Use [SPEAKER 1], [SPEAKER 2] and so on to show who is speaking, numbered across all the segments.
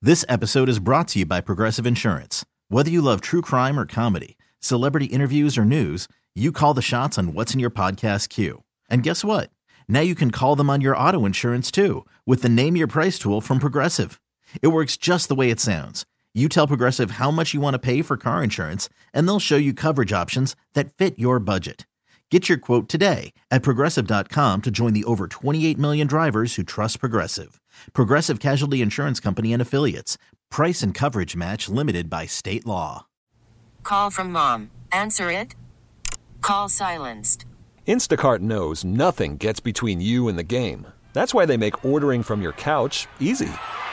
[SPEAKER 1] This episode is brought to you by Progressive Insurance. Whether you love true crime or comedy, celebrity interviews or news, you call the shots on what's in your podcast queue. And guess what? Now you can call them on your auto insurance too with the Name Your Price tool from Progressive. It works just the way it sounds. You tell Progressive how much you want to pay for car insurance, and they'll show you coverage options that fit your budget. Get your quote today at Progressive.com to join the over 28 million drivers who trust Progressive. Progressive Casualty Insurance Company and Affiliates. Price and coverage match limited by state law.
[SPEAKER 2] Call from mom. Answer it. Call silenced.
[SPEAKER 3] Instacart knows nothing gets between you and the game. That's why they make ordering from your couch easy.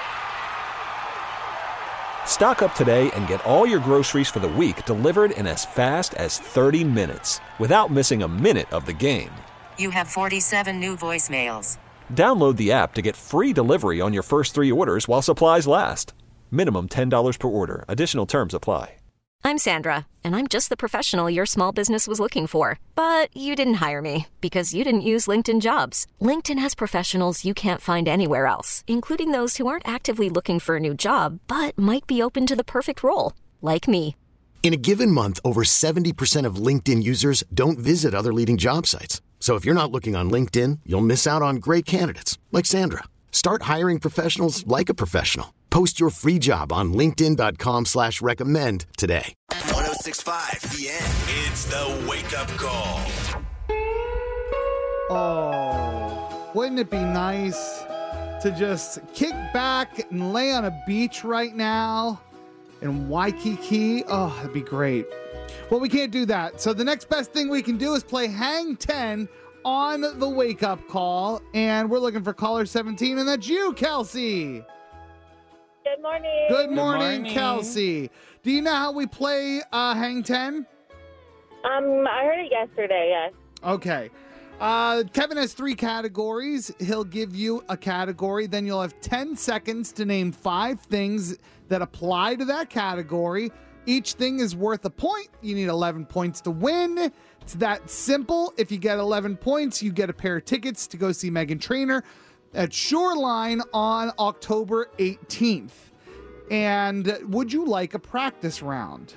[SPEAKER 3] Stock up today and get all your groceries for the week delivered in as fast as 30 minutes without missing a minute of the game.
[SPEAKER 2] You have 47 new voicemails.
[SPEAKER 3] Download the app to get free delivery on your first 3 orders while supplies last. Minimum $10 per order. Additional terms apply.
[SPEAKER 4] I'm Sandra, and I'm just the professional your small business was looking for. But you didn't hire me because you didn't use LinkedIn Jobs. LinkedIn has professionals you can't find anywhere else, including those who aren't actively looking for a new job, but might be open to the perfect role, like me.
[SPEAKER 5] In a given month, over 70% of LinkedIn users don't visit other leading job sites. So if you're not looking on LinkedIn, you'll miss out on great candidates like Sandra. Start hiring professionals like a professional. Post your free job on linkedin.com/recommend today.
[SPEAKER 6] 106.5 The End. It's the wake-up call.
[SPEAKER 7] Oh, wouldn't it be nice to just kick back and lay on a beach right now in Waikiki? Oh, that'd be great. Well, we can't do that. So the next best thing we can do is play Hang 10 on the wake-up call. And we're looking for caller 17, and that's you, Kelsey.
[SPEAKER 8] Good morning.
[SPEAKER 7] Good morning, Kelsey. Do you know how we play Hang 10?
[SPEAKER 8] I heard it yesterday, yes.
[SPEAKER 7] Okay. Kevin has 3 categories. He'll give you a category. Then you'll have 10 seconds to name 5 things that apply to that category. Each thing is worth a point. You need 11 points to win. It's that simple. If you get 11 points, you get a pair of tickets to go see Meghan Trainor at Shoreline on October 18th. And would you like a practice round?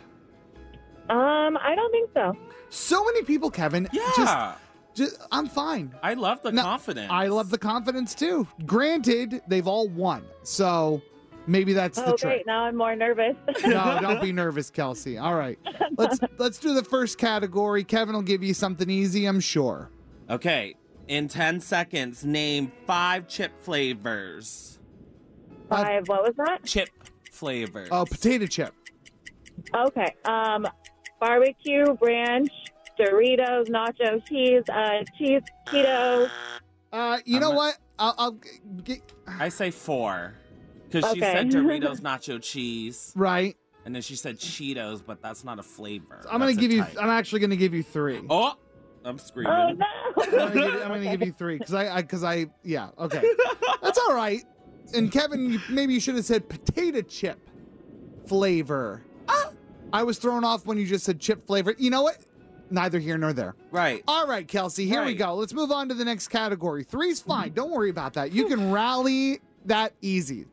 [SPEAKER 8] I don't think so.
[SPEAKER 7] So many people, Kevin.
[SPEAKER 9] Yeah.
[SPEAKER 7] Just I'm fine.
[SPEAKER 9] I love the confidence.
[SPEAKER 7] I love the confidence too. Granted, they've all won. So maybe that's the trick.
[SPEAKER 8] Great. Now I'm more nervous.
[SPEAKER 7] No, don't be nervous, Kelsey. All right. Let's do the first category. Kevin will give you something easy, I'm sure.
[SPEAKER 9] Okay. In 10 seconds, name 5 chip flavors.
[SPEAKER 8] 5, what was that?
[SPEAKER 9] Chip flavors.
[SPEAKER 7] Oh, potato chip.
[SPEAKER 8] Okay. Barbecue, ranch, Doritos, nacho cheese, cheese, Cheetos.
[SPEAKER 7] You know what? I'll get...
[SPEAKER 9] I say 4. Because she
[SPEAKER 8] Okay.
[SPEAKER 9] said Doritos, nacho cheese.
[SPEAKER 7] Right.
[SPEAKER 9] And then she said Cheetos, but that's not a flavor.
[SPEAKER 7] I'm actually gonna give you 3.
[SPEAKER 9] Oh, I'm screaming.
[SPEAKER 8] Oh, no.
[SPEAKER 7] I'm gonna give you 3 yeah, okay. That's all right. And Kevin, maybe you should have said potato chip flavor. I was thrown off when you just said chip flavor. You know what? Neither here nor there.
[SPEAKER 9] Right.
[SPEAKER 7] All right, Kelsey, here we go. Let's move on to the next category. 3's fine. Don't worry about that. You can rally that easy.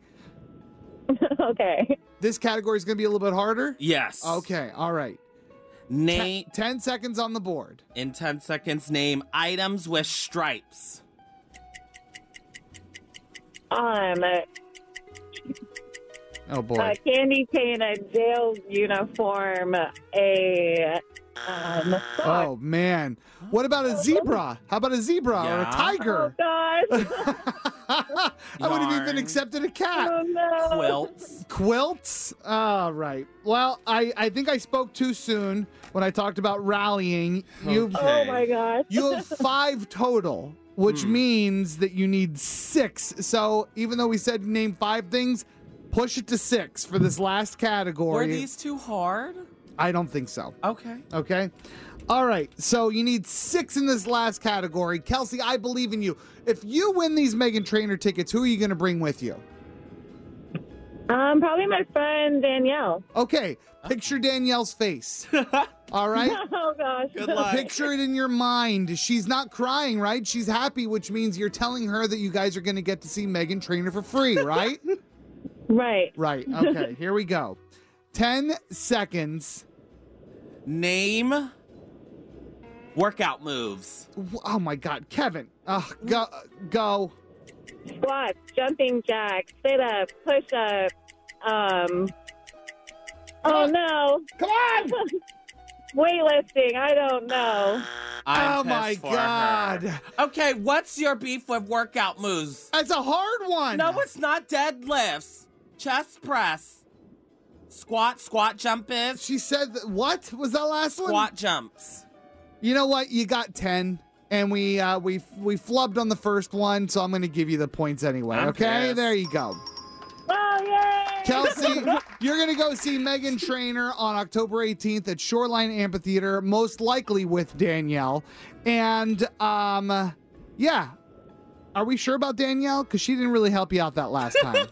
[SPEAKER 8] Okay.
[SPEAKER 7] This category is going to be a little bit harder?
[SPEAKER 9] Yes.
[SPEAKER 7] Okay, all right.
[SPEAKER 9] Name
[SPEAKER 7] 10 seconds on the board.
[SPEAKER 9] In 10 seconds, name items with stripes.
[SPEAKER 7] Oh, boy.
[SPEAKER 8] A candy cane, a jail uniform, a
[SPEAKER 7] Oh, man. What about a zebra? How about a zebra or a
[SPEAKER 9] Yeah.
[SPEAKER 7] tiger?
[SPEAKER 8] Oh, gosh.
[SPEAKER 7] I would have even
[SPEAKER 9] Yarn.
[SPEAKER 7] accepted a cat.
[SPEAKER 8] Oh, no.
[SPEAKER 9] Quilts.
[SPEAKER 7] Quilts? All right. Well, I think I spoke too soon when I talked about rallying.
[SPEAKER 9] Okay.
[SPEAKER 8] Oh, my gosh.
[SPEAKER 7] You have 5 total, which means that you need 6. So even though we said name 5 things, push it to 6 for this last category.
[SPEAKER 9] Were these too hard?
[SPEAKER 7] I don't think so.
[SPEAKER 9] Okay.
[SPEAKER 7] Okay. All right. So you need 6 in this last category. Kelsey, I believe in you. If you win these Meghan Trainor tickets, who are you going to bring with you?
[SPEAKER 8] Probably my friend Danielle.
[SPEAKER 7] Okay. Picture Danielle's face. All right.
[SPEAKER 8] Oh, gosh.
[SPEAKER 9] Good luck.
[SPEAKER 7] Picture it in your mind. She's not crying, right? She's happy, which means you're telling her that you guys are going to get to see Meghan Trainor for free, right?
[SPEAKER 8] Right.
[SPEAKER 7] Right. Okay, here we go. 10 seconds.
[SPEAKER 9] Name workout moves.
[SPEAKER 7] Oh my God, Kevin. Go.
[SPEAKER 8] Squats, jumping jacks, sit-up, push-up. Oh, no.
[SPEAKER 7] Come on.
[SPEAKER 8] Weightlifting. I don't know.
[SPEAKER 9] I'm
[SPEAKER 7] my
[SPEAKER 9] pissed for
[SPEAKER 7] God.
[SPEAKER 9] her. Okay, what's your beef with workout moves?
[SPEAKER 7] That's a hard one.
[SPEAKER 9] No, it's not deadlifts. Chest press. Squat jump is.
[SPEAKER 7] She said, what was that last one?
[SPEAKER 9] Squat jumps.
[SPEAKER 7] You know what? You got 10, and we flubbed on the first one, so I'm going to give you the points anyway.
[SPEAKER 9] I'm
[SPEAKER 7] okay,
[SPEAKER 9] pissed.
[SPEAKER 7] there you go.
[SPEAKER 8] Oh, yay!
[SPEAKER 7] Kelsey, you're going to go see Meghan Trainor on October 18th at Shoreline Amphitheater, most likely with Danielle. And, yeah. Are we sure about Danielle? Because she didn't really help you out that last time.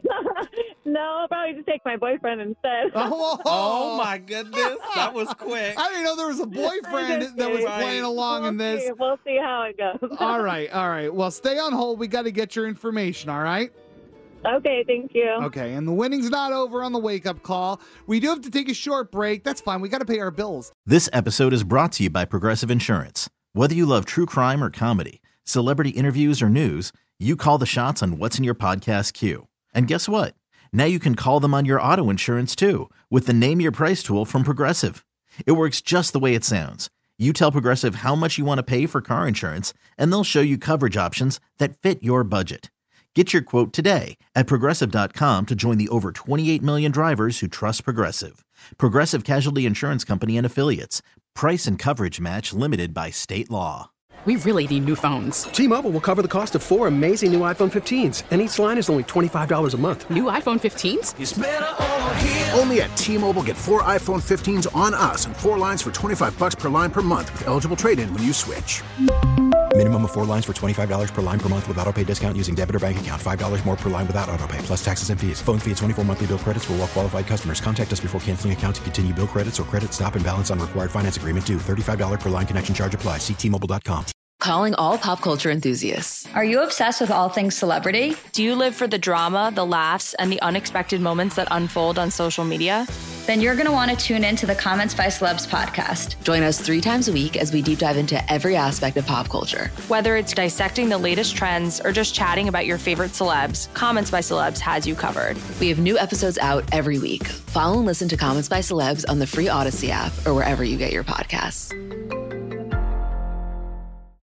[SPEAKER 8] No, I'll probably just take my boyfriend instead.
[SPEAKER 9] Oh my goodness. That was quick.
[SPEAKER 7] I didn't know there was a boyfriend that was playing along in this.
[SPEAKER 8] We'll see how it goes.
[SPEAKER 7] All right. Well, stay on hold. We got to get your information, all right?
[SPEAKER 8] Okay, thank you.
[SPEAKER 7] Okay, and the winning's not over on the wake-up call. We do have to take a short break. That's fine. We got to pay our bills.
[SPEAKER 1] This episode is brought to you by Progressive Insurance. Whether you love true crime or comedy, celebrity interviews or news, you call the shots on what's in your podcast queue. And guess what? Now you can call them on your auto insurance too with the Name Your Price tool from Progressive. It works just the way it sounds. You tell Progressive how much you want to pay for car insurance, and they'll show you coverage options that fit your budget. Get your quote today at Progressive.com to join the over 28 million drivers who trust Progressive. Progressive Casualty Insurance Company and Affiliates. Price and coverage match limited by state law.
[SPEAKER 10] We really need new phones.
[SPEAKER 11] T-Mobile will cover the cost of 4 amazing new iPhone 15s, and each line is only $25 a month.
[SPEAKER 10] New iPhone 15s?
[SPEAKER 6] It's better over here.
[SPEAKER 12] Only at T-Mobile, get 4 iPhone 15s on us and 4 lines for $25 per line per month with eligible trade-in when you switch.
[SPEAKER 13] Minimum of 4 lines for $25 per line per month with autopay discount using debit or bank account. $5 more per line without autopay, plus taxes and fees. Phone fee at 24 monthly bill credits for well-qualified customers. Contact us before canceling account to continue bill credits or credit stop and balance on required finance agreement due. $35 per line connection charge applies. See T-Mobile.com.
[SPEAKER 14] Calling all pop culture enthusiasts.
[SPEAKER 15] Are you obsessed with all things celebrity?
[SPEAKER 14] Do you live for the drama, the laughs, and the unexpected moments that unfold on social media?
[SPEAKER 15] Then you're going to want to tune in to the Comments by Celebs podcast.
[SPEAKER 14] Join us 3 times a week as we deep dive into every aspect of pop culture. Whether it's dissecting the latest trends or just chatting about your favorite celebs, Comments by Celebs has you covered. We have new episodes out every week. Follow and listen to Comments by Celebs on the free Odyssey app or wherever you get your podcasts.